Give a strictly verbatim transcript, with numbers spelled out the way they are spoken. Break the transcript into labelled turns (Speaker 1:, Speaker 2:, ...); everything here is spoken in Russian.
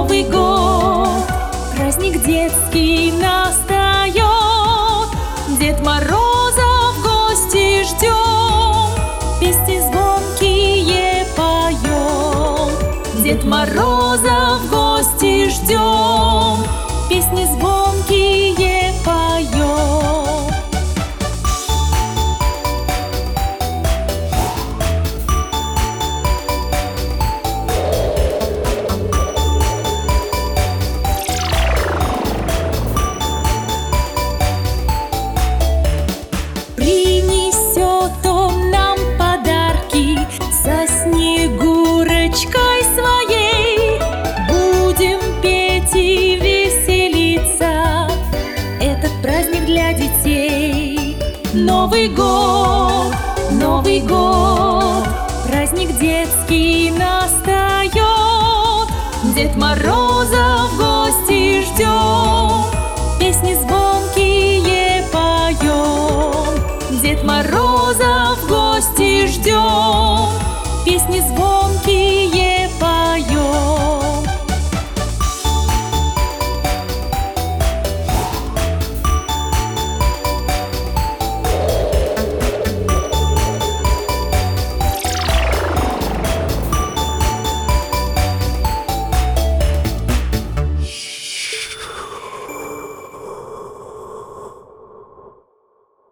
Speaker 1: Новый год, праздник детский настает. Дед Мороза в гости ждем, песни звонкие поем. Дед Мороза в гости ждем, песни звонкие поем. Принесет он нам подарки со Снегурочкой своей. Будем петь и веселиться, этот праздник для детей. Новый год, Новый год, праздник детский настает. Дед Мороза в гости ждем, песни звонкие поем. Дед Мороза в гости ждем, песни звонкие